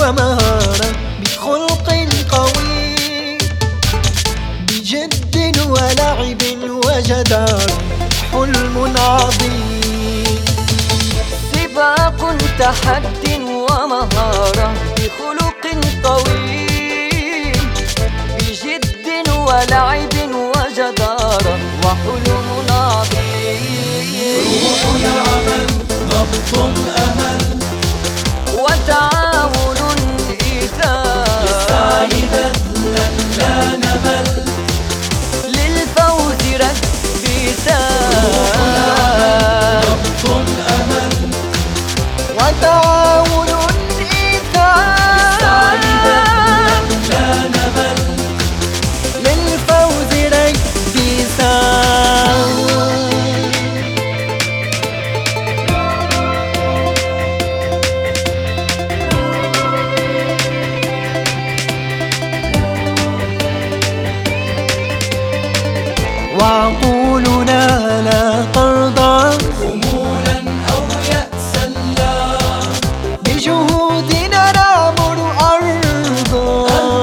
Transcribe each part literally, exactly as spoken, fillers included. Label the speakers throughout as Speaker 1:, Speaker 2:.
Speaker 1: ومهارة بخلق قوي، بجد ولعب وجدارة حلم عظيم.
Speaker 2: سباق تحد ومهارة بخلق قويم، بجد ولعب وجدارة وحلم عظيم.
Speaker 3: روح العمل ضبط أمل
Speaker 2: وتعاون إيثار،
Speaker 3: للسعي بذلا لا نمل،
Speaker 2: للفوز ركب سار.
Speaker 3: ضبط أمل
Speaker 1: وتعاون إيثار،
Speaker 3: لا نمل،
Speaker 1: للفوز ركب سار. وعقولنا لا ترضى
Speaker 3: خمولا أو يأسا لا،
Speaker 1: بجهودنا نعمر أرضا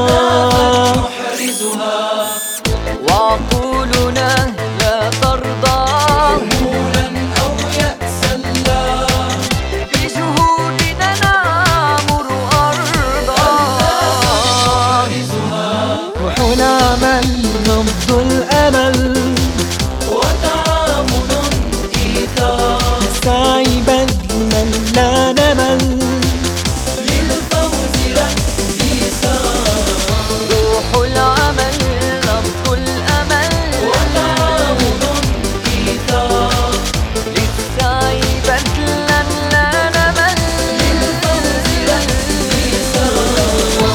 Speaker 3: نحرزها.
Speaker 2: وعقولنا لا ترضى
Speaker 3: خمولا أو يأسا لا،
Speaker 2: بجهودنا نعمر أرضا
Speaker 3: نحرزها.
Speaker 1: روح العمل نبض الأمل،
Speaker 3: وتعامل إيثار،
Speaker 1: السعي بذلا لا نمل،
Speaker 3: للفوز ركب سار.
Speaker 2: روح العمل نبض الأمل،
Speaker 3: وتعامل إيثار،
Speaker 2: للسعي بذلا لا نمل،
Speaker 3: للفوز ركب سار.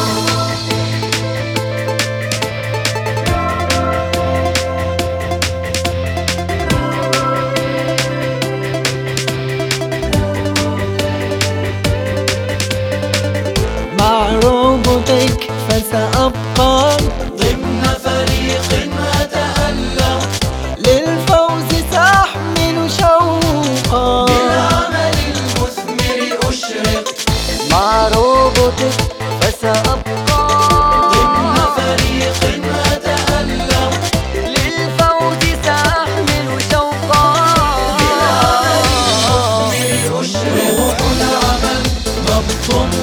Speaker 1: مع روبوتك فسأبقى
Speaker 3: ضمن فريق أتألق،
Speaker 1: للفوز سأحمل شوقا.
Speaker 3: بالعمل المثمر أشرق،
Speaker 2: مع روبوتك فسأبقى
Speaker 3: ضمن فريق أتألق،
Speaker 2: للفوز سأحمل شوقا.
Speaker 3: بالعمل المثمر أشرق. روح العمل ضبط